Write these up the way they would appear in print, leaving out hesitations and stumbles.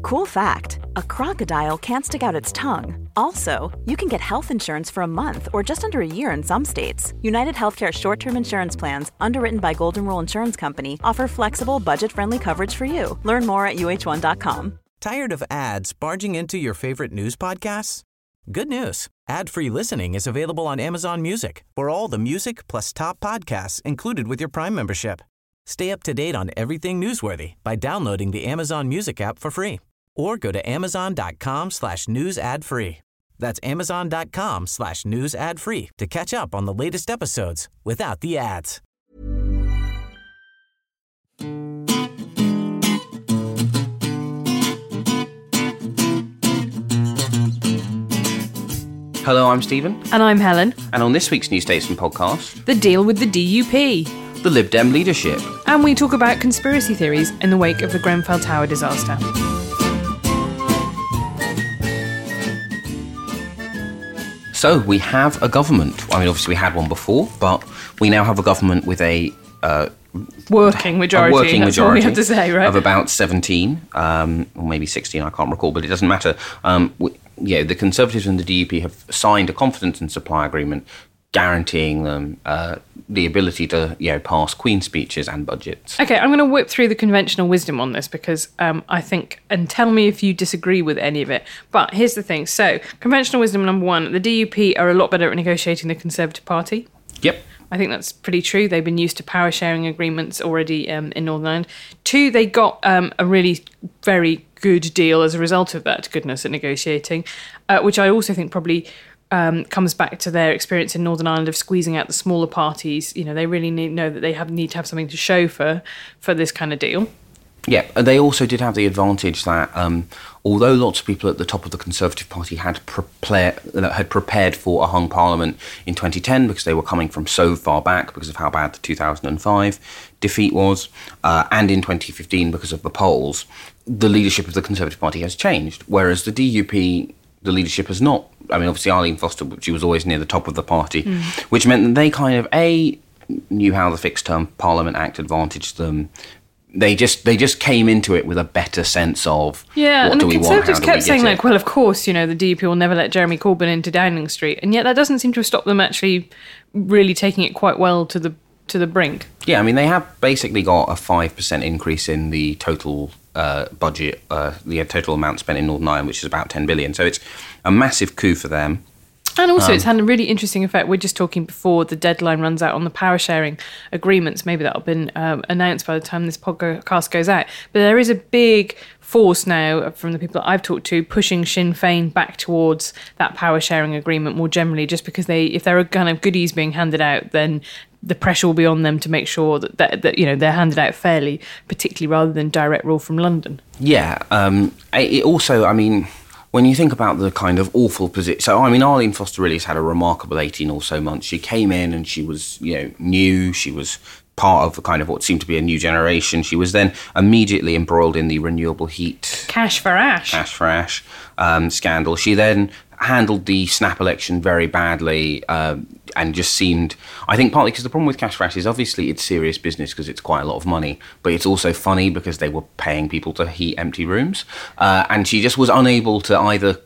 Cool fact, a crocodile can't stick out its tongue. Also, you can get health insurance for a month or just under a year in some states. United Healthcare short-term insurance plans, underwritten by Golden Rule Insurance Company, offer flexible, budget-friendly coverage for you. Learn more at uh1.com. Tired of ads barging into your favorite news podcasts? Good news. Ad-free listening is available on Amazon Music for all the music plus top podcasts included with your Prime membership. Stay up to date on everything newsworthy by downloading the Amazon Music app for free or go to amazon.com/news ad free. That's amazon.com/news ad free to catch up on the latest episodes without the ads. Hello, I'm Stephen. And I'm Helen. And on this week's New Statesman podcast, The deal with the DUP. the Lib Dem leadership. And we talk about conspiracy theories in the wake of the Grenfell Tower disaster. So we have a government. I mean, obviously we had one before, but we now have a government with a working majority, that's all we have to say, right? Of about 17, or maybe 16, I can't recall, but it doesn't matter. The Conservatives and the DUP have signed a confidence and supply agreement guaranteeing them the ability to, pass Queen speeches and budgets. Okay, I'm going to whip through the conventional wisdom on this because I think, and tell me if you disagree with any of it, but here's the thing. So, conventional wisdom number one, the DUP are a lot better at negotiating the Conservative Party. Yep. I think that's pretty true. They've been used to power sharing agreements already in Northern Ireland. Two, they got a really very good deal as a result of that goodness at negotiating, which I also think probably comes back to their experience in Northern Ireland of squeezing out the smaller parties. They really know that they need to have something to show for this kind of deal. Yeah, and they also did have the advantage that although lots of people at the top of the Conservative Party had prepared for a hung parliament in 2010 because they were coming from so far back because of how bad the 2005 defeat was, and in 2015 because of the polls, the leadership of the Conservative Party has changed, whereas the DUP, the leadership has not. I mean, obviously Arlene Foster, she was always near the top of the party, which meant that they kind of, knew how the Fixed Term Parliament Act advantaged them. They just came into it with a better sense of what do we want, and the Conservatives kept saying, it? well, of course, the DUP will never let Jeremy Corbyn into Downing Street, and yet that doesn't seem to have stopped them actually really taking it quite well to the brink. Yeah, I mean, they have basically got a 5% increase in the total budget, the total amount spent in Northern Ireland, which is about 10 billion. So it's a massive coup for them. And also, it's had a really interesting effect. We're just talking before the deadline runs out on the power sharing agreements. Maybe that'll have been announced by the time this podcast goes out. But there is a big force now from the people that I've talked to pushing Sinn Féin back towards that power sharing agreement more generally, just because if there are kind of goodies being handed out, then the pressure will be on them to make sure that they're handed out fairly, particularly rather than direct rule from London. Yeah. It also, I mean, when you think about the kind of awful position, so I mean, Arlene Foster really has had a remarkable 18 or so months. She came in and she was, new. She was part of the kind of what seemed to be a new generation. She was then immediately embroiled in the renewable heat Cash for Ash scandal. She then handled the snap election very badly and just seemed, I think partly because the problem with Cash for Ash is obviously it's serious business because it's quite a lot of money, but it's also funny because they were paying people to heat empty rooms, and she just was unable to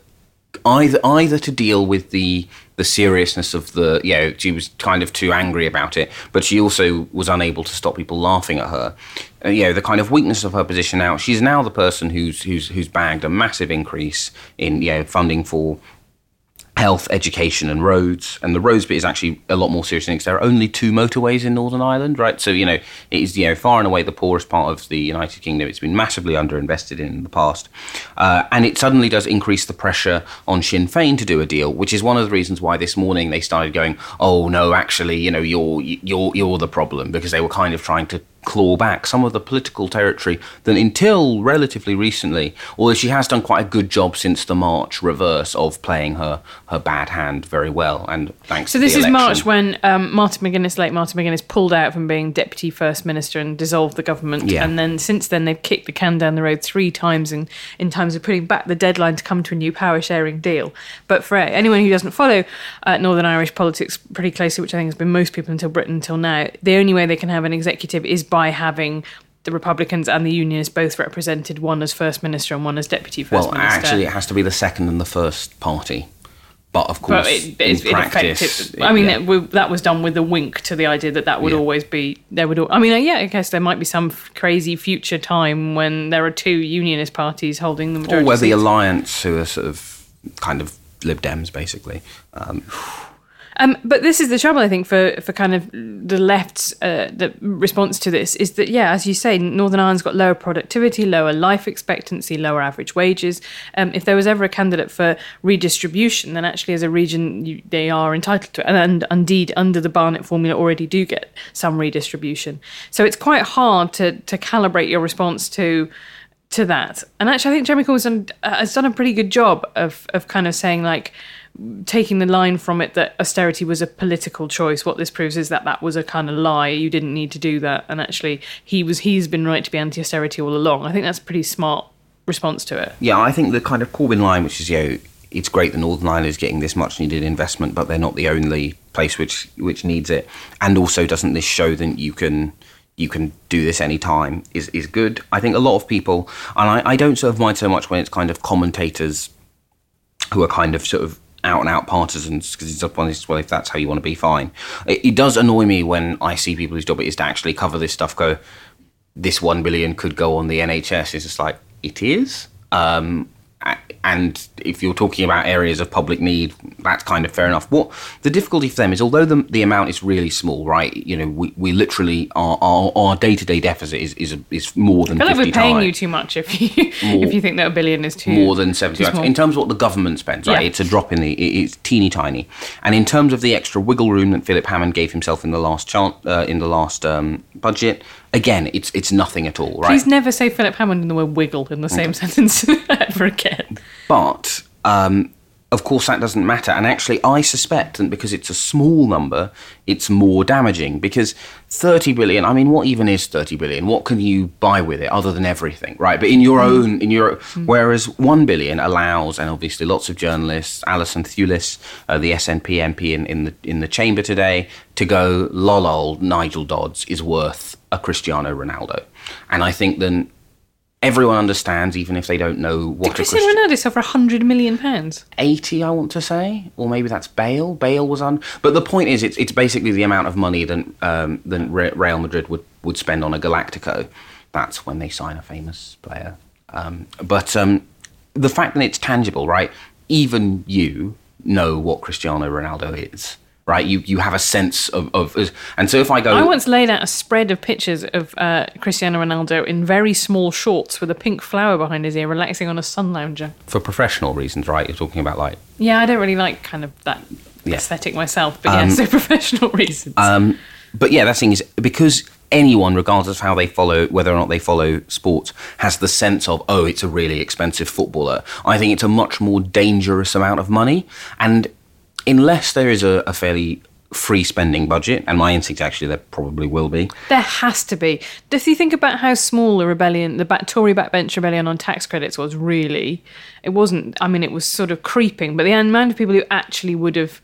either to deal with the seriousness of she was kind of too angry about it, but she also was unable to stop people laughing at her. The kind of weakness of her position now, she's now the person who's bagged a massive increase in funding for health, education and roads. And the roads bit is actually a lot more serious because there are only 2 motorways in Northern Ireland, right? So, it is, far and away the poorest part of the United Kingdom. It's been massively underinvested in the past. And it suddenly does increase the pressure on Sinn Féin to do a deal, which is one of the reasons why this morning they started going, oh, no, actually, you're the problem, because they were kind of trying to claw back some of the political territory that until relatively recently, although she has done quite a good job since the March reverse of playing her bad hand very well, and thanks to the election. So this is March when late Martin McGuinness pulled out from being Deputy First Minister and dissolved the government, and then since then they've kicked the can down the road 3 times in terms of putting back the deadline to come to a new power sharing deal. But for anyone who doesn't follow Northern Irish politics pretty closely, which I think has been most people until Britain until now, the only way they can have an executive is by having the Republicans and the Unionists both represented, one as First Minister and one as Deputy First Minister. Well, actually, it has to be the second and the first party. But of course, in practice... that was done with a wink to the idea that would always be... I guess there might be some crazy future time when there are two Unionist parties holding the majority. Or where seats. the alliance, who are sort of kind of Lib Dems, basically. But this is the trouble, I think, for kind of the left's the response to this is that, as you say, Northern Ireland's got lower productivity, lower life expectancy, lower average wages. If there was ever a candidate for redistribution, then actually as a region, they are entitled to it. And indeed, under the Barnett formula, already do get some redistribution. So it's quite hard to calibrate your response to that. And actually, I think Jeremy Corbyn has done a pretty good job of kind of saying, like, taking the line from it that austerity was a political choice. What this proves is that was a kind of lie. You didn't need to do that. And actually, he's been right to be anti-austerity all along. I think that's a pretty smart response to it. Yeah, I think the kind of Corbyn line, which is, it's great that Northern Ireland is getting this much needed investment, but they're not the only place which needs it. And also, doesn't this show that you can do this any time is good. I think a lot of people, and I don't sort of mind so much when it's kind of commentators who are kind of sort of out-and-out partisans, because it's up on this, well, if that's how you want to be, fine. It does annoy me when I see people whose job it is to actually cover this stuff go, this 1 billion could go on the NHS. It's just like, it is? And if you're talking about areas of public need, that's kind of fair enough. What the difficulty for them is, although the amount is really small, right? We literally our day-to-day deficit is more than 50 times. I feel like we're paying you too much if you think that $1 billion is too more than 70 times. In terms of what the government spends, right? It's a drop in it's teeny tiny. And in terms of the extra wiggle room that Philip Hammond gave himself in the last budget, again, it's nothing at all, right? Please never say Philip Hammond and the word wiggle in the same sentence ever again. But, of course, that doesn't matter. And actually, I suspect that because it's a small number, it's more damaging. Because 30 billion, I mean, what even is 30 billion? What can you buy with it other than everything, right? But whereas 1 billion allows, and obviously lots of journalists, Alison Thewlis, the SNP MP in the chamber today, to go, lol, Nigel Dodds is worth a Cristiano Ronaldo. And I think then everyone understands, even if they don't know what. Did Cristiano Ronaldo sell for £100 million? 80, I want to say, or maybe that's Bale. Bale was on. But the point is, it's basically the amount of money that Real Madrid would spend on a Galactico. That's when they sign a famous player. But the fact that it's tangible, right? Even you know what Cristiano Ronaldo is. Right, you have a sense of, and so if I go... I once laid out a spread of pictures of Cristiano Ronaldo in very small shorts with a pink flower behind his ear, relaxing on a sun lounger. For professional reasons, right? You're talking about like... Yeah, I don't really like kind of that aesthetic myself, but so professional reasons. But yeah, that thing is, because anyone, regardless of how they follow, whether or not they follow sports, has the sense of, it's a really expensive footballer. I think it's a much more dangerous amount of money, and unless there is a fairly free spending budget, and my instinct actually there probably will be. There has to be. If you think about how small the rebellion, the Tory backbench rebellion on tax credits was, really, it wasn't, I mean, it was sort of creeping, but the amount of people who actually would have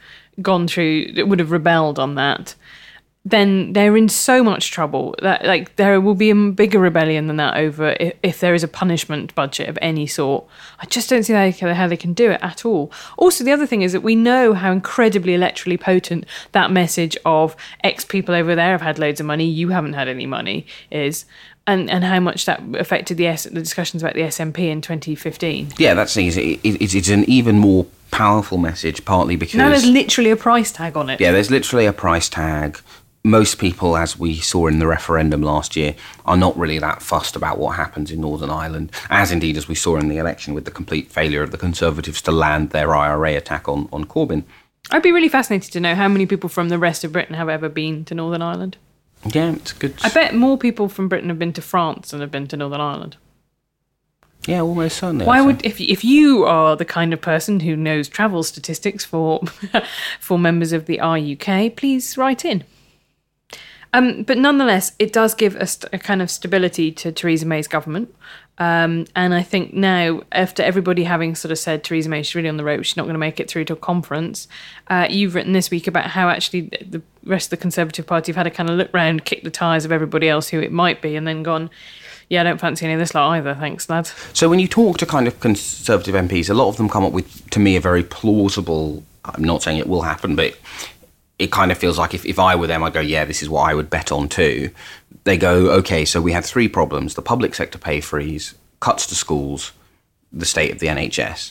rebelled on that, then they're in so much trouble that, like, there will be a bigger rebellion than that over if there is a punishment budget of any sort. I just don't see how they can do it at all. Also, the other thing is that we know how incredibly electorally potent that message of X people over there have had loads of money, you haven't had any money is, and how much that affected the discussions about the SNP in 2015. Yeah, that's the thing. It's an even more powerful message, partly because... Now there's literally a price tag on it. Yeah, there's literally a price tag. Most people, as we saw in the referendum last year, are not really that fussed about what happens in Northern Ireland, as indeed as we saw in the election with the complete failure of the Conservatives to land their IRA attack on Corbyn. I'd be really fascinated to know how many people from the rest of Britain have ever been to Northern Ireland. Yeah, it's good. I bet more people from Britain have been to France than have been to Northern Ireland. Yeah, almost certainly. Why would, if you are the kind of person who knows travel statistics for members of the RUK, please write in. But nonetheless, it does give a kind of stability to Theresa May's government. And I think now, after everybody having sort of said Theresa May, she's really on the rope, she's not going to make it through to a conference, you've written this week about how actually the rest of the Conservative Party have had a kind of look round, kick the tyres of everybody else who it might be, and then gone, yeah, I don't fancy any of this lot either, thanks, lads. So when you talk to kind of Conservative MPs, a lot of them come up with, to me, a very plausible, I'm not saying it will happen, but it kind of feels like if I were them, I'd go, yeah, this is what I would bet on too. They go, okay, so we have three problems: the public sector pay freeze, cuts to schools, the state of the NHS.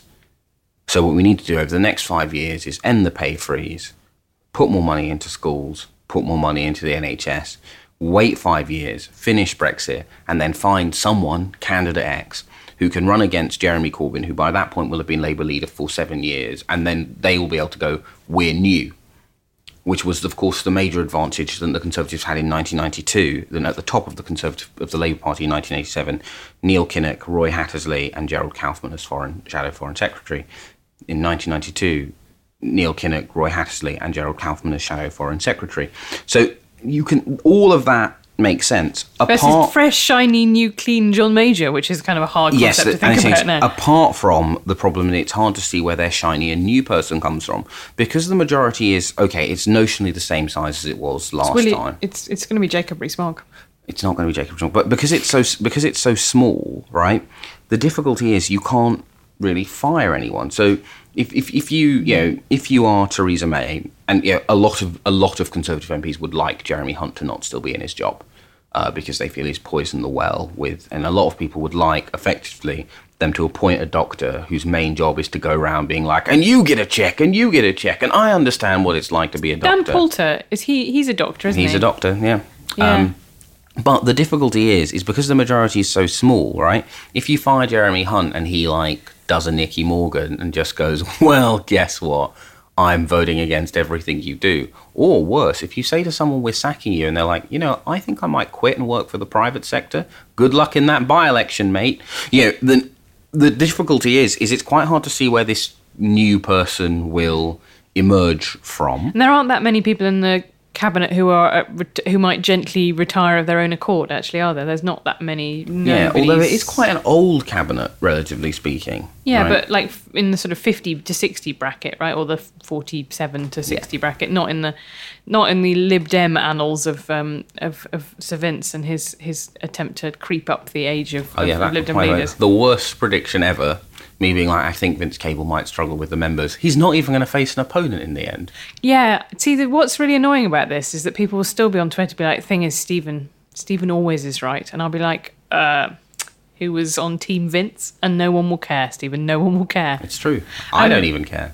So what we need to do over the next 5 years is end the pay freeze, put more money into schools, put more money into the NHS, wait 5 years, finish Brexit, and then find someone, candidate X, who can run against Jeremy Corbyn, who by that point will have been Labour leader for 7 years, and then they will be able to go, we're new. Which was, of course, the major advantage that the Conservatives had in 1992. Then at the top of the Labour Party in 1987, Neil Kinnock, Roy Hattersley and Gerald Kaufman as Shadow Foreign Secretary. In 1992, Neil Kinnock, Roy Hattersley and Gerald Kaufman as Shadow Foreign Secretary. So all of that makes sense. Versus fresh, shiny, new, clean John Major, which is kind of a hard concept to think about now. Apart from the problem, and it's hard to see where their shiny and new person comes from, because the majority is, okay, it's notionally the same size as it was last time. It's going to be Jacob Rees-Mogg. It's not going to be Jacob Rees-Mogg, but because it's so small, right? The difficulty is you can't really fire anyone. So if you are Theresa May, and a lot of Conservative MPs would like Jeremy Hunt to not still be in his job because they feel he's poisoned the well and a lot of people would like effectively them to appoint a doctor whose main job is to go around being like, and you get a check, and you get a check, and I understand what it's like to be a doctor. Dan Poulter, he's a doctor, isn't he? He's a doctor, yeah. Yeah. But the difficulty is because the majority is so small, right? If you fire Jeremy Hunt and he does a Nicky Morgan and just goes, well, guess what? I'm voting against everything you do. Or worse, if you say to someone, we're sacking you, and they're like, I think I might quit and work for the private sector. Good luck in that by-election, mate. The difficulty is it's quite hard to see where this new person will emerge from. And there aren't that many people in the cabinet who might gently retire of their own accord, actually, are there? There's not that many. Although it is quite an old cabinet, relatively speaking. Yeah, right? but like in the sort of 50 to 60 bracket, right, or the 47 to 60 bracket, not in the Lib Dem annals of Sir Vince and his attempt to creep up the age of Lib Dem leaders. The worst prediction ever. Me being like, I think Vince Cable might struggle with the members. He's not even going to face an opponent in the end. Yeah. See, what's really annoying about this is that people will still be on Twitter be like, thing is, Stephen always is right. And I'll be like, who was on Team Vince? And no one will care, Stephen. No one will care. It's true. I don't even care.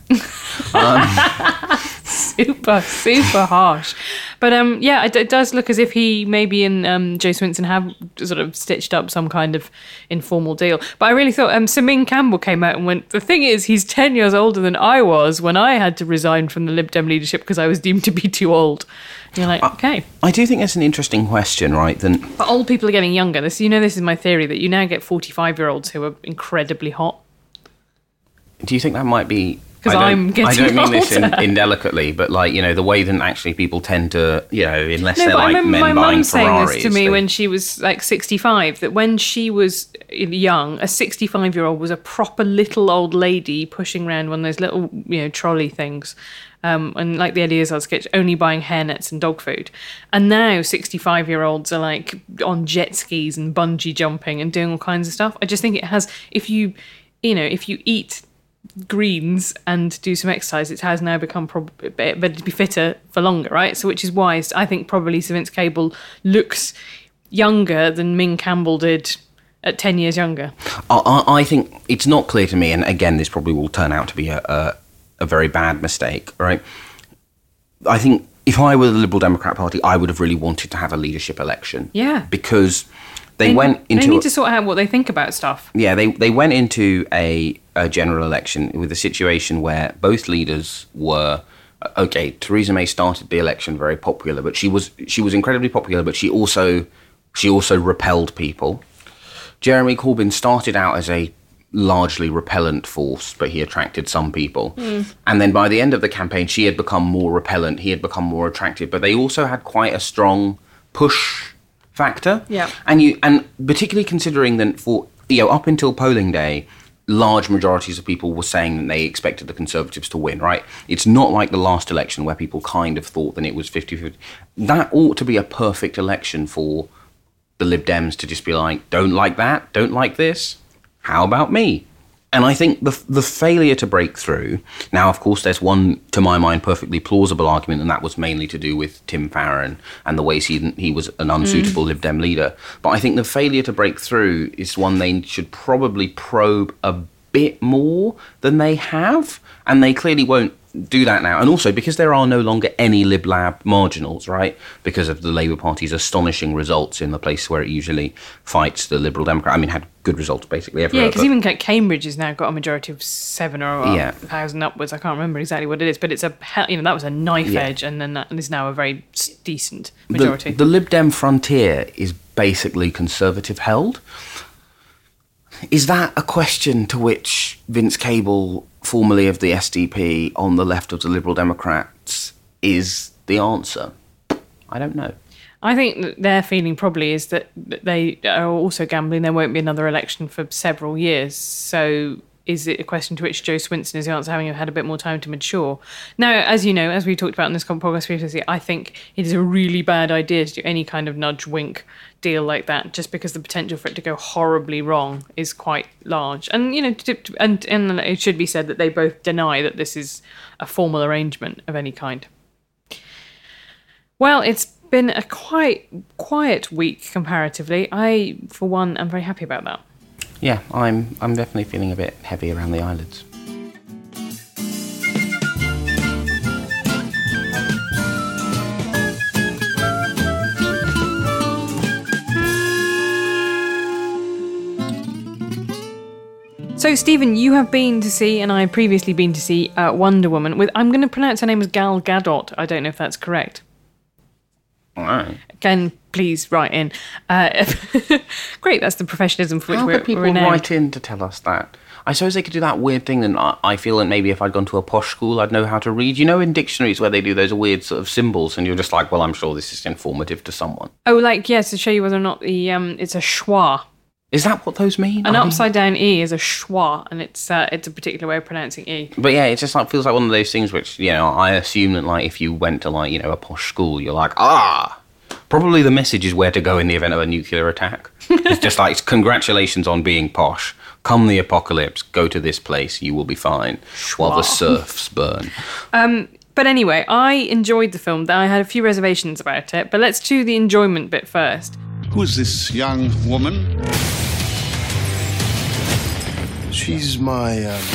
Super, super harsh. But it does look as if he maybe and Joe Swinson have sort of stitched up some kind of informal deal. But I really thought Sir Ming Campbell came out and went, the thing is, he's 10 years older than I was when I had to resign from the Lib Dem leadership because I was deemed to be too old. And you're like, okay. I do think that's an interesting question, right? But old people are getting younger. This is my theory, that you now get 45-year-olds who are incredibly hot. Do you think that might be... Because I'm getting older. I don't mean this indelicately, but the way that actually people tend to, unless they're like men buying Ferraris. My mum saying this to me when she was like 65, that when she was young, a 65-year-old was a proper little old lady pushing around one of those little, trolley things. And like the Eddie Izzard sketch, only buying hairnets and dog food. And now 65-year-olds are like on jet skis and bungee jumping and doing all kinds of stuff. I just think it has, if you eat greens and do some exercise, it has now become better to be fitter for longer, right? So which is why I think probably Sir Vince Cable looks younger than Ming Campbell did at 10 years younger. I think it's not clear to me, and again, this probably will turn out to be a very bad mistake, right? I think if I were the Liberal Democrat Party, I would have really wanted to have a leadership election. Yeah. Because they need to sort out what they think about stuff. Yeah, they went into a general election with a situation where both leaders were... Okay, Theresa May started the election very popular, but she was incredibly popular, but she also repelled people. Jeremy Corbyn started out as a largely repellent force, but he attracted some people. And then by the end of the campaign, she had become more repellent, he had become more attractive, but they also had quite a strong push factor. Yeah. And particularly considering that for up until polling day, large majorities of people were saying that they expected the Conservatives to win, right? It's not like the last election where people kind of thought that it was 50-50. That ought to be a perfect election for the Lib Dems to just be like, don't like that, don't like this, how about me? And I think the failure to break through, now, of course, there's one, to my mind, perfectly plausible argument, and that was mainly to do with Tim Farron and the ways he was an unsuitable Lib Dem leader. But I think the failure to break through is one they should probably probe a bit more than they have, and they clearly won't do that now. And also because there are no longer any Lib Lab marginals, right? Because of the Labour Party's astonishing results in the place where it usually fights the Liberal Democrat. I mean, had good results basically everywhere. Yeah, because even Cambridge has now got a majority of 7 or 1,000 upwards. I can't remember exactly what it is, but it's that was a knife edge, and then that is now a very decent majority. The Lib Dem frontier is basically Conservative held. Is that a question to which Vince Cable, formerly of the SDP, on the left of the Liberal Democrats, is the answer? I don't know. I think that their feeling probably is that they are also gambling there won't be another election for several years. So is it a question to which Jo Swinson is the answer, having had a bit more time to mature? Now, as you know, as we talked about in this podcast previously, I think it is a really bad idea to do any kind of nudge-wink deal like that, just because the potential for it to go horribly wrong is quite large. And, and it should be said that they both deny that this is a formal arrangement of any kind. Well, it's been a quite quiet week comparatively. I, for one, am very happy about that. Yeah, I'm definitely feeling a bit heavy around the eyelids. So, Stephen, you have been to see, and I have previously been to see, Wonder Woman with, I'm going to pronounce her name as Gal Gadot. I don't know if that's correct. All right. Again, please write in. Great, that's the professionalism for which we're people renowned. write in to tell us that? I suppose they could do that weird thing that I feel that maybe if I'd gone to a posh school, I'd know how to read. You know, in dictionaries where they do those weird sort of symbols, and you're just like, well, I'm sure this is informative to someone. Oh, to show you whether or not it's a schwa. Is that what those mean? An upside-down E is a schwa, and it's a particular way of pronouncing E. But yeah, it just feels like one of those things which, I assume that if you went to a posh school, you're like, probably the message is where to go in the event of a nuclear attack. It's just like, congratulations on being posh. Come the apocalypse, go to this place, you will be fine. While the serfs burn. But anyway, I enjoyed the film. I had a few reservations about it, but let's do the enjoyment bit first. Who's this young woman? She's my,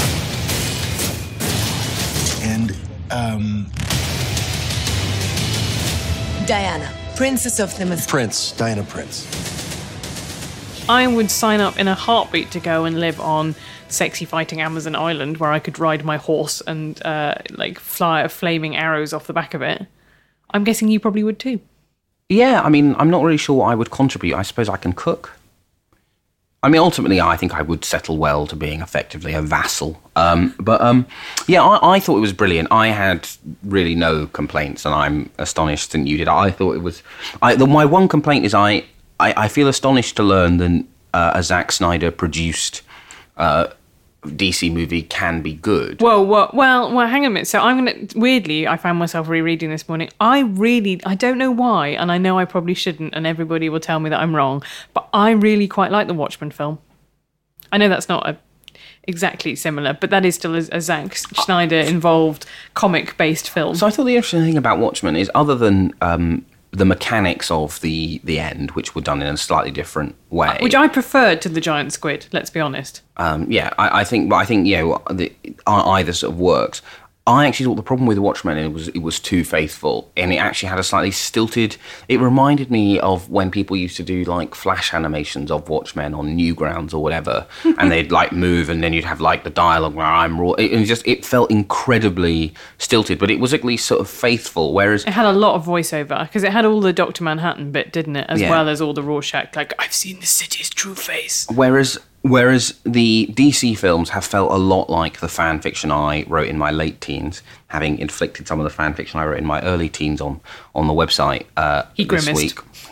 Diana, Princess of the Prince, Diana Prince. I would sign up in a heartbeat to go and live on sexy fighting Amazon Island where I could ride my horse and fly flaming arrows off the back of it. I'm guessing you probably would too. Yeah, I mean, I'm not really sure what I would contribute. I suppose I can cook. I mean, ultimately, I think I would settle well to being effectively a vassal. I thought it was brilliant. I had really no complaints, and I'm astonished that you did. I thought it was... my one complaint is I feel astonished to learn that a Zack Snyder produced DC movie can be good. Well, hang on a minute. So weirdly, I found myself rereading this morning. I don't know why, and I know I probably shouldn't, and everybody will tell me that I'm wrong, but I really quite like the Watchmen film. I know that's not exactly similar, but that is still a Zack Snyder involved comic-based film. So I thought the interesting thing about Watchmen is, other than the mechanics of the end, which were done in a slightly different way, which I preferred to the giant squid. Let's be honest. I think either sort of works. I actually thought the problem with Watchmen it was too faithful, and it actually had a slightly stilted... It reminded me of when people used to do flash animations of Watchmen on Newgrounds or whatever, and they'd move, and then you'd have the dialogue where I'm raw. It felt incredibly stilted, but it was at least sort of faithful. Whereas it had a lot of voiceover because it had all the Dr. Manhattan bit, didn't it, as well as all the Rorschach, I've seen the city's true face. Whereas the DC films have felt a lot like the fan fiction I wrote in my late teens, having inflicted some of the fan fiction I wrote in my early teens on the website he this grimaced. week.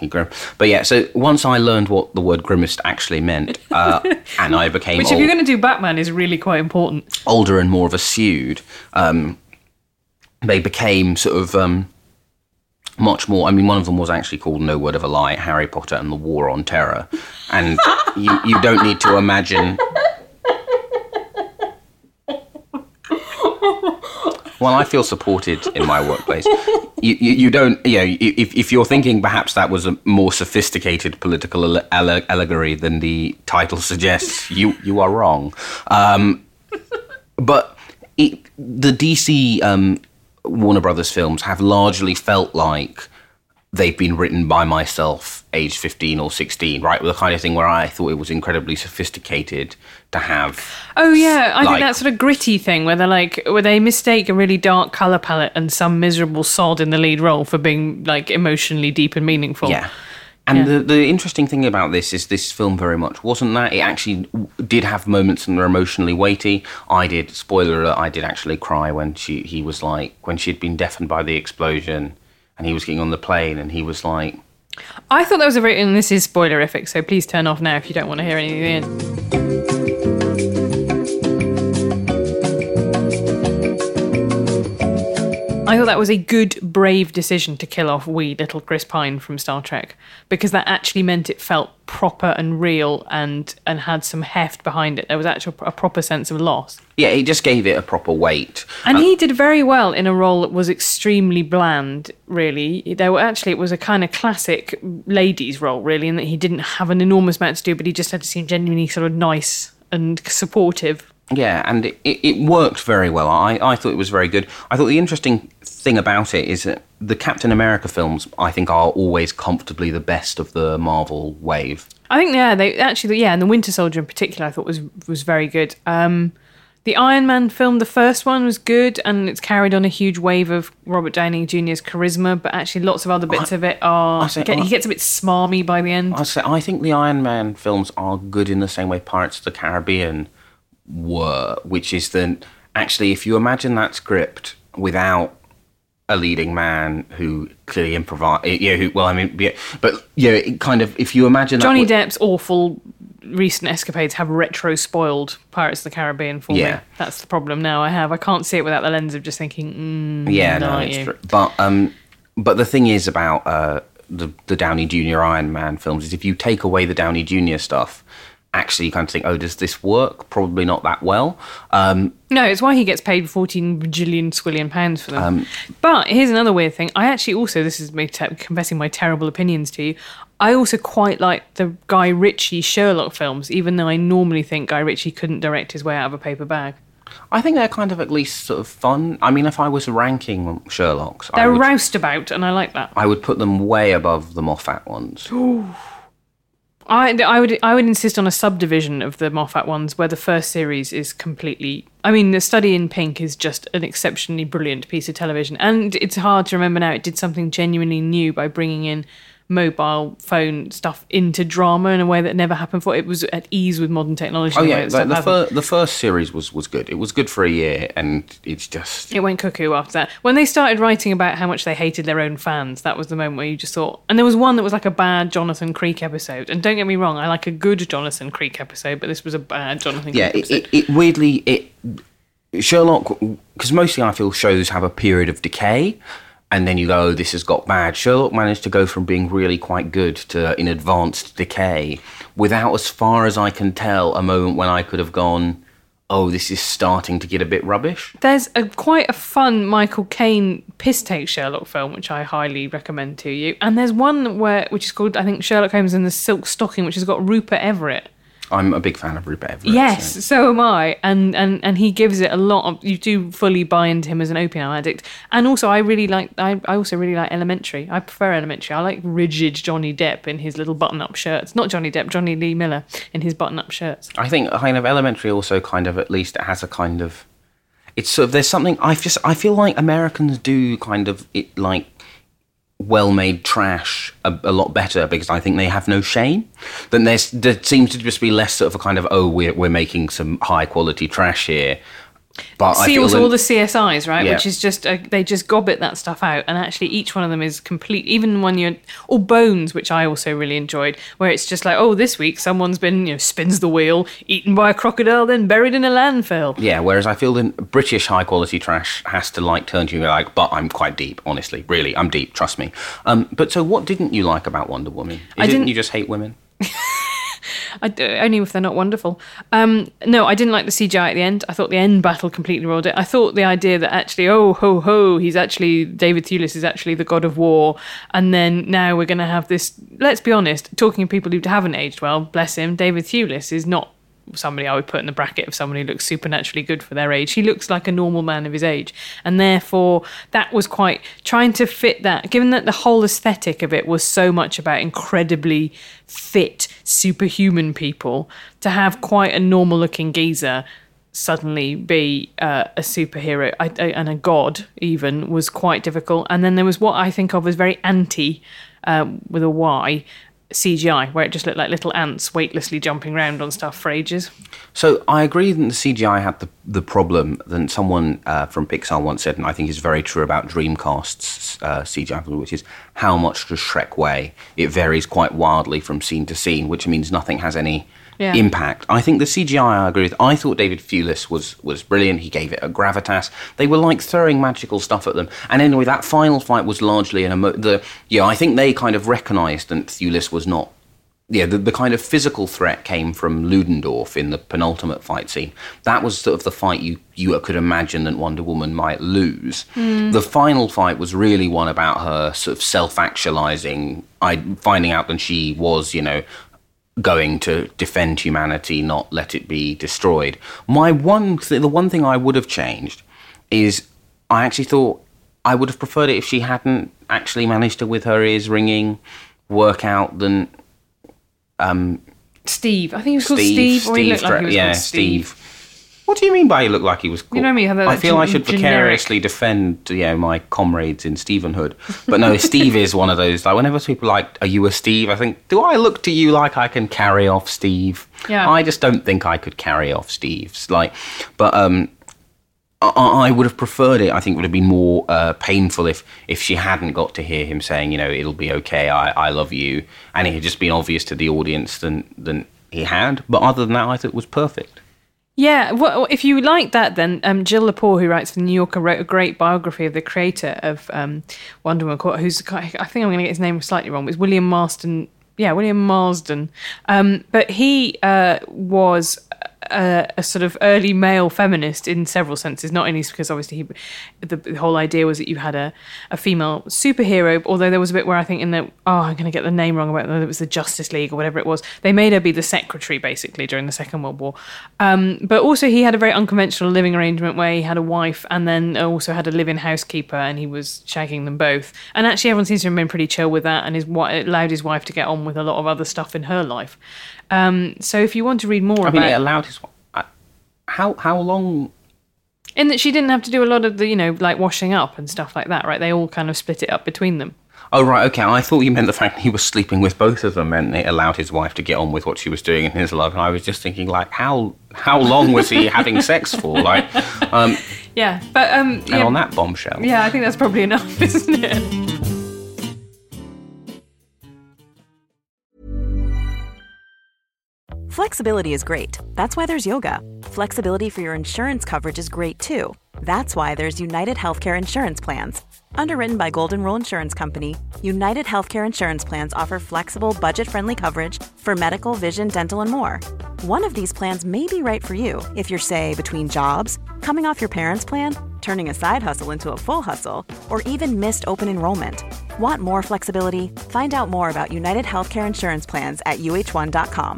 He grim. But yeah, so once I learned what the word grimmest actually meant, and I became Which, if you're going to do Batman, is really quite important. Older and more of a stewed, they became sort of much more. I mean, one of them was actually called No Word of a Lie, Harry Potter and the War on Terror. And you don't need to imagine... Well, I feel supported in my workplace. You don't, you know, if you're thinking perhaps that was a more sophisticated political allegory than the title suggests, you are wrong. But the DC Warner Brothers films have largely felt like they've been written by myself, age 15 or 16, right? The kind of thing where I thought it was incredibly sophisticated to have. Oh yeah, I think that sort of gritty thing where they mistake a really dark colour palette and some miserable sod in the lead role for being like emotionally deep and meaningful. Yeah. And the interesting thing about this is this film very much wasn't that. It actually did have moments that were emotionally weighty. Spoiler alert, I did actually cry when when she'd been deafened by the explosion and he was getting on the plane and he was like... I thought that was and this is spoilerific, so please turn off now if you don't want to hear anything. I thought that was a good, brave decision to kill off wee little Chris Pine from Star Trek, because that actually meant it felt proper and real and had some heft behind it. There was actually a proper sense of loss. Yeah, it just gave it a proper weight. And he did very well in a role that was extremely bland, really. It was a kind of classic ladies' role, really, in that he didn't have an enormous amount to do, but he just had to seem genuinely sort of nice and supportive. Yeah, and it worked very well. I thought it was very good. I thought the interesting thing about it is that the Captain America films, I think, are always comfortably the best of the Marvel wave. I think, and the Winter Soldier in particular, I thought was very good. The Iron Man film, the first one, was good, and it's carried on a huge wave of Robert Downey Jr.'s charisma, but actually lots of other bits of it he gets a bit smarmy by the end. I think the Iron Man films are good in the same way Pirates of the Caribbean were, which is that actually if you imagine that script without a leading man who clearly improvised, if you imagine Johnny Depp's awful recent escapades have retro spoiled Pirates of the Caribbean for me. That's the problem now I can't see it without the lens of just thinking it's true. But the thing is about the Downey Jr. Iron Man films is if you take away the Downey Jr. stuff, actually you kind of think, does this work? Probably not that well. No, it's why he gets paid 14 bajillion squillion pounds for them. But here's another weird thing. I actually also, this is me confessing my terrible opinions to you, I also quite like the Guy Ritchie Sherlock films, even though I normally think Guy Ritchie couldn't direct his way out of a paper bag. I think they're kind of at least sort of fun. I mean, if I was ranking Sherlocks... They're roustabout, and I like that. I would put them way above the Moffat ones. Ooh. I would insist on a subdivision of the Moffat ones where the first series is completely... I mean, The Study in Pink is just an exceptionally brilliant piece of television. And it's hard to remember now, it did something genuinely new by bringing in mobile phone stuff into drama in a way that never happened before. It was at ease with modern technology. The first series was good. It was good for a year, and it's just... It went cuckoo after that. When they started writing about how much they hated their own fans, that was the moment where you just thought... And there was one that was like a bad Jonathan Creek episode. And don't get me wrong, I like a good Jonathan Creek episode, but this was a bad Jonathan Creek episode. It weirdly... Sherlock... Because mostly I feel shows have a period of decay, and then you go, this has got bad. Sherlock managed to go from being really quite good to in advanced decay without, as far as I can tell, a moment when I could have gone, this is starting to get a bit rubbish. There's quite a fun Michael Caine piss-take Sherlock film, which I highly recommend to you. And there's one which is called, I think, Sherlock Holmes and the Silk Stocking, which has got Rupert Everett. I'm a big fan of Rupert Everett. Yes, so am I. And he gives it a lot of... You do fully buy into him as an opium addict. And also, I also really like Elementary. I prefer Elementary. I like rigid Johnny Depp in his little button-up shirts. Not Johnny Depp, Johnny Lee Miller in his button-up shirts. I think kind of Elementary also kind of, at least it has a kind of... It's sort of... There's something... I feel like Americans do kind of... it like... well-made trash a lot better because I think they have no shame. Then there seems to just be less sort of a kind of, we're making some high-quality trash here, But I feel also that, all the CSIs, right? Yeah. Which is just they just gobbet that stuff out, and actually each one of them is complete. Even when you're or Bones, which I also really enjoyed, where it's just like, oh, this week someone's been spins the wheel, eaten by a crocodile, then buried in a landfill. Yeah, whereas I feel that British high quality trash has to turn to you like, but I'm quite deep, honestly, really, I'm deep, trust me. But so what didn't you like about Wonder Woman? Didn't you just hate women? Only if they're not wonderful. No, I didn't like the CGI at the end. I thought the end battle completely rolled it. I thought the idea that actually, oh, ho, ho, David Thewlis is actually the god of war. And then now we're going to have this, let's be honest, talking of people who haven't aged well, bless him, David Thewlis is not somebody I would put in the bracket of someone who looks supernaturally good for their age. He looks like a normal man of his age. And therefore, that was quite trying to fit that, given that the whole aesthetic of it was so much about incredibly fit, superhuman people, to have quite a normal looking geezer suddenly be a superhero and a god even was quite difficult. And then there was what I think of as very anti, with a Y, CGI, where it just looked like little ants weightlessly jumping around on stuff for ages. So I agree that the CGI had the problem that someone from Pixar once said, and I think is very true about Dreamcast's CGI, which is how much does Shrek weigh? It varies quite wildly from scene to scene, which means nothing has any impact. I think the CGI I agree with. I thought David Thewlis was brilliant. He gave it a gravitas. They were like throwing magical stuff at them. And anyway, that final fight was largely I think they kind of recognised that Thewlis was not. Yeah, the kind of physical threat came from Ludendorff in the penultimate fight scene. That was sort of the fight you could imagine that Wonder Woman might lose. The final fight was really one about her sort of self-actualizing, finding out that she was, going to defend humanity, not let it be destroyed. The one thing I would have changed is I actually thought I would have preferred it if she hadn't actually managed to, with her ears ringing, work out than Steve. I think he was called Steve, or he looked like he was called Steve. What do you mean by he looked like he was called? You know me, I feel I should vicariously defend my comrades in Stephenhood. But no, Steve is one of those, like, whenever people are like, are you a Steve? I think, do I look to you like I can carry off Steve? Yeah. I just don't think I could carry off Steve's. But I would have preferred it. I think it would have been more painful if she hadn't got to hear him saying, it'll be okay, I love you. And it had just been obvious to the audience than he had. But other than that, I thought it was perfect. Yeah, well, if you like that, then Jill Lepore, who writes for The New Yorker, wrote a great biography of the creator of Wonder Woman, who's, I think I'm going to get his name slightly wrong, but it's William Marsden. Yeah, William Marsden. But he was a sort of early male feminist in several senses, not only because obviously the whole idea was that you had a female superhero, although there was a bit where I think I'm going to get the name wrong about whether it was the Justice League or whatever it was, they made her be the secretary basically during the Second World War. But also he had a very unconventional living arrangement where he had a wife and then also had a live-in housekeeper, and he was shagging them both. And actually everyone seems to have been pretty chill with that, and it allowed his wife to get on with a lot of other stuff in her life. So if you want to read more about... it allowed his... How long... In that she didn't have to do a lot of the, like washing up and stuff like that, right? They all kind of split it up between them. Oh, right, okay. I thought you meant the fact that he was sleeping with both of them meant it allowed his wife to get on with what she was doing in his life. And I was just thinking, like, how long was he having sex for? Like, yeah, but... and on that bombshell. Yeah, I think that's probably enough, isn't it? Flexibility is great. That's why there's yoga. Flexibility for your insurance coverage is great too. That's why there's United Healthcare Insurance Plans. Underwritten by Golden Rule Insurance Company, United Healthcare Insurance Plans offer flexible, budget-friendly coverage for medical, vision, dental, and more. One of these plans may be right for you if you're, say, between jobs, coming off your parents' plan, turning a side hustle into a full hustle, or even missed open enrollment. Want more flexibility? Find out more about United Healthcare Insurance Plans at uh1.com.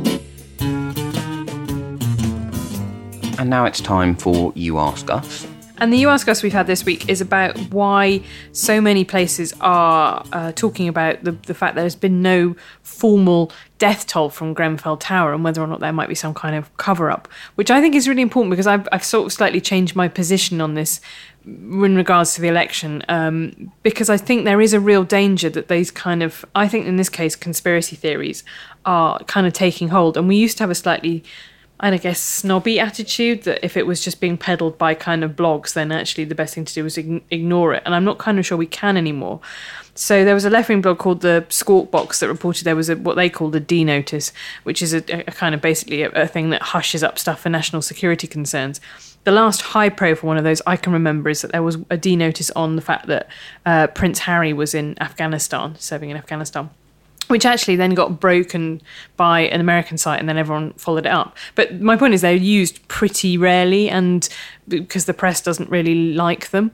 And now it's time for You Ask Us. And the You Ask Us we've had this week is about why so many places are talking about the fact there's been no formal death toll from Grenfell Tower and whether or not there might be some kind of cover-up, which I think is really important because I've sort of slightly changed my position on this in regards to the election, because I think there is a real danger that these kind of, I think in this case, conspiracy theories are kind of taking hold. And we used to have a slightly, I guess, snobby attitude that if it was just being peddled by kind of blogs, then actually the best thing to do was ignore it. And I'm not kind of sure we can anymore. So there was a left-wing blog called the Squawk Box that reported there was what they called a D notice, which is a kind of basically a thing that hushes up stuff for national security concerns. The last high-profile one of those I can remember is that there was a D notice on the fact that Prince Harry was in Afghanistan, serving in Afghanistan, which actually then got broken by an American site and then everyone followed it up. But my point is they're used pretty rarely, and because the press doesn't really like them.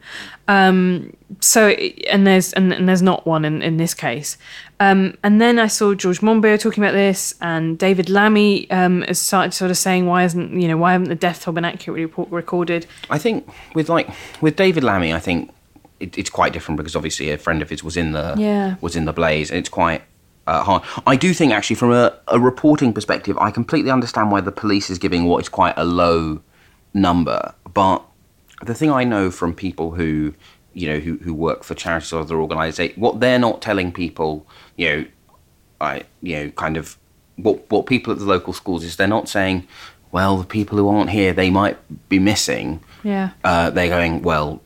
There's not one in this case. And then I saw George Monbiot talking about this, and David Lammy has started sort of saying why haven't the death toll been accurately recorded? I think with David Lammy, I think it's quite different because obviously a friend of his was in the blaze, and it's quite hard. I do think actually from a reporting perspective, I completely understand why the police is giving what is quite a low number. But the thing I know from people who work for charities or other organisations, what they're not telling people, kind of what people at the local schools is, they're not saying, well, the people who aren't here, they might be missing. Yeah. They're going, well,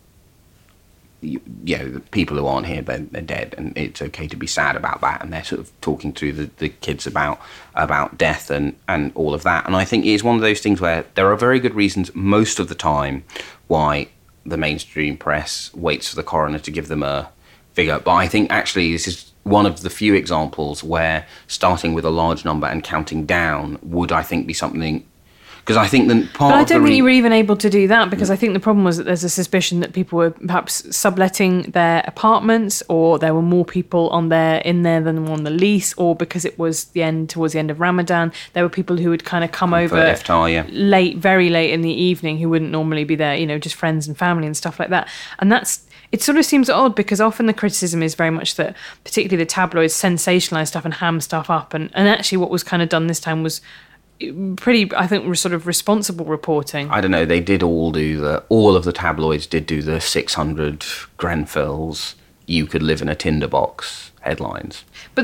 the people who aren't here, they're dead, and it's okay to be sad about that. And they're sort of talking to the kids about death and all of that. And I think it's one of those things where there are very good reasons most of the time why the mainstream press waits for the coroner to give them a figure. But I think actually this is one of the few examples where starting with a large number and counting down would, I think, be something. Because I think that part But I of don't think you were even able to do that, because I think the problem was that there's a suspicion that people were perhaps subletting their apartments, or there were more people in there than on the lease, or because it was towards the end of Ramadan, there were people who would kind of come over late, very late in the evening, who wouldn't normally be there, just friends and family and stuff like that. And it sort of seems odd, because often the criticism is very much that particularly the tabloids sensationalise stuff and ham stuff up, and actually what was kind of done this time was pretty, I think, sort of responsible reporting. I don't know, they did all of the tabloids did do the 600 Grenfells, you could live in a tinderbox headlines. But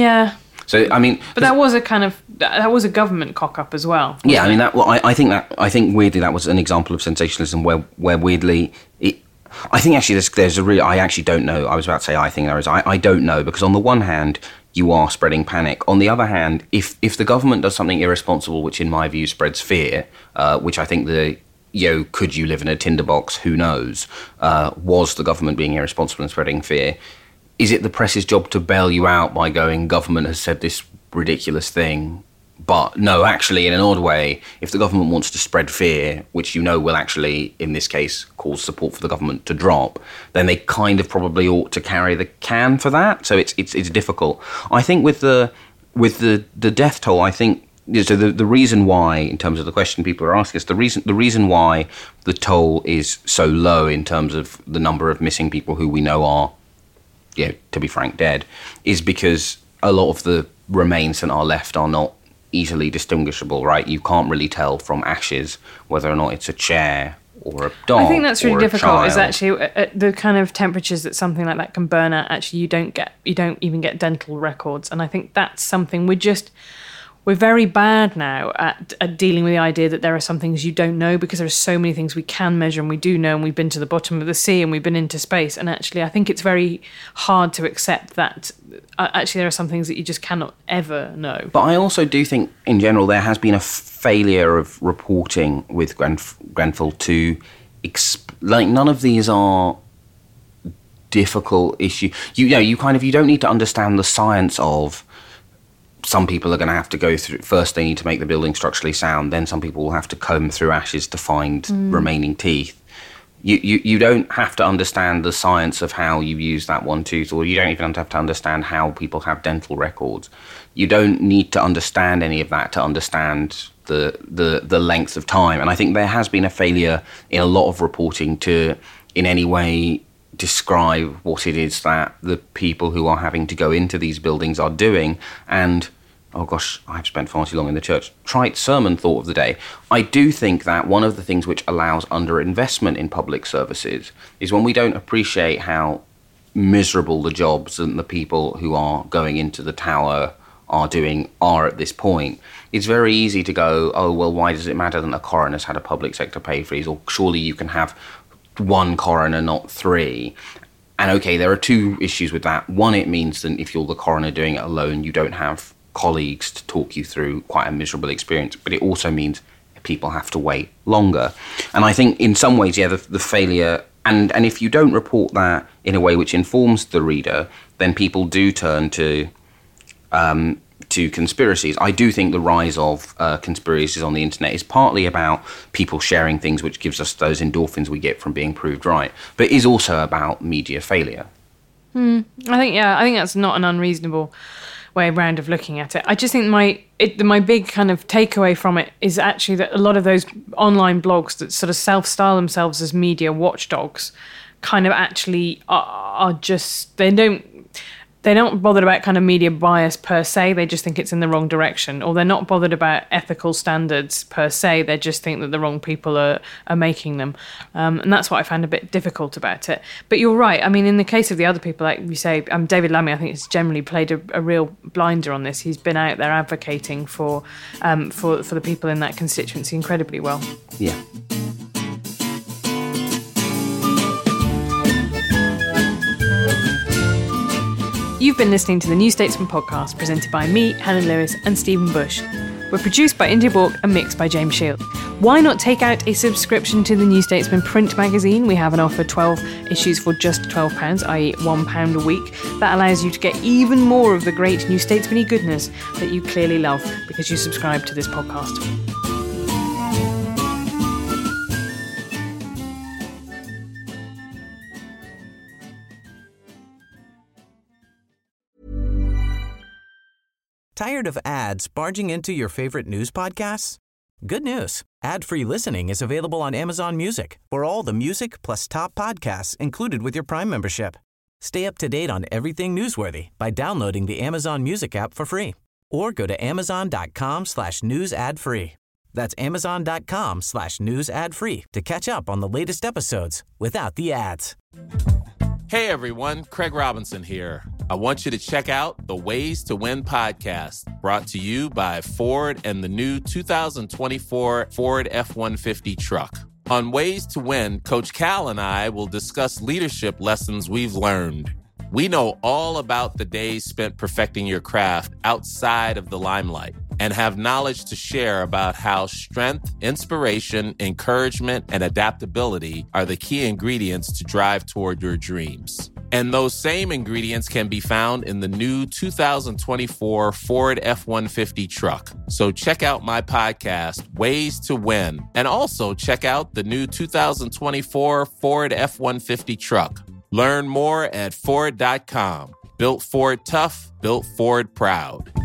So I mean, but that was a government cock up as well. Yeah, I mean I think weirdly that was an example of sensationalism where weirdly I think actually there's a real, I actually don't know. I was about to say I think there is. I don't know, because on the one hand you are spreading panic. On the other hand, if the government does something irresponsible, which in my view spreads fear, which I think could you live in a tinderbox? Who knows? Was the government being irresponsible and spreading fear? Is it the press's job to bail you out by going, government has said this ridiculous thing? But no, actually, in an odd way, if the government wants to spread fear, which will actually, in this case, cause support for the government to drop, then they kind of probably ought to carry the can for that. So it's difficult. I think with the death toll, I think so the reason why, in terms of the question people are asking us, the reason why the toll is so low in terms of the number of missing people who we know are, to be frank, dead, is because a lot of the remains that are left are not easily distinguishable, right? You can't really tell from ashes whether or not it's a chair or a dog. I think that's really difficult. Is actually the kind of temperatures that something like that can burn at. Actually, you don't even get dental records, and I think that's something we're very bad now at dealing with the idea that there are some things you don't know, because there are so many things we can measure and we do know, and we've been to the bottom of the sea and we've been into space. And actually, I think it's very hard to accept that actually there are some things that you just cannot ever know. But I also do think, in general, there has been a failure of reporting with Grenfell to none of these are difficult issues. You don't need to understand the science of. Some people are going to have to go through, first they need to make the building structurally sound, then some people will have to comb through ashes to find remaining teeth. You don't have to understand the science of how you use that one tooth, or you don't even have to understand how people have dental records. You don't need to understand any of that to understand the length of time. And I think there has been a failure in a lot of reporting to in any way describe what it is that the people who are having to go into these buildings are doing. And oh gosh, I've spent far too long in the church. Trite sermon thought of the day. I do think that one of the things which allows underinvestment in public services is when we don't appreciate how miserable the jobs and the people who are going into the tower are at this point. It's very easy to go, oh, well, why does it matter that a coroner's had a public sector pay freeze? Or surely you can have one coroner, not three. And okay, there are two issues with that. One, it means that if you're the coroner doing it alone, you don't have colleagues to talk you through quite a miserable experience. But it also means people have to wait longer. And I think in some ways, yeah, the failure, and if you don't report that in a way which informs the reader, then people do turn to conspiracies. I do think the rise of conspiracies on the internet is partly about people sharing things which gives us those endorphins we get from being proved right, but is also about media failure. I think that's not an unreasonable way round of looking at it. I just think my big kind of takeaway from it is actually that a lot of those online blogs that sort of self-style themselves as media watchdogs kind of actually are just, they're not bothered about kind of media bias per se. They just think it's in the wrong direction, or they're not bothered about ethical standards per se. They just think that the wrong people are making them. And that's what I found a bit difficult about it. But you're right. I mean, in the case of the other people, like you say, David Lammy, I think has generally played a real blinder on this. He's been out there advocating for the people in that constituency incredibly well. Yeah. You've been listening to the New Statesman podcast, presented by me, Helen Lewis, and Stephen Bush. We're produced by India Bork and mixed by James Shield. Why not take out a subscription to the New Statesman print magazine? We have an offer, 12 issues for just £12, i.e. £1 a week. That allows you to get even more of the great New Statesman-y goodness that you clearly love because you subscribe to this podcast. Tired of ads barging into your favorite news podcasts? Good news. Ad-free listening is available on Amazon Music for all the music plus top podcasts included with your Prime membership. Stay up to date on everything newsworthy by downloading the Amazon Music app for free or go to amazon.com/news ad free. That's amazon.com/news ad free to catch up on the latest episodes without the ads. Hey everyone, Craig Robinson here. I want you to check out the Ways to Win podcast, brought to you by Ford and the new 2024 Ford F-150 truck. On Ways to Win, Coach Cal and I will discuss leadership lessons we've learned. We know all about the days spent perfecting your craft outside of the limelight and have knowledge to share about how strength, inspiration, encouragement, and adaptability are the key ingredients to drive toward your dreams. And those same ingredients can be found in the new 2024 Ford F-150 truck. So check out my podcast, Ways to Win, and also check out the new 2024 Ford F-150 truck. Learn more at Ford.com. Built Ford tough, built Ford proud.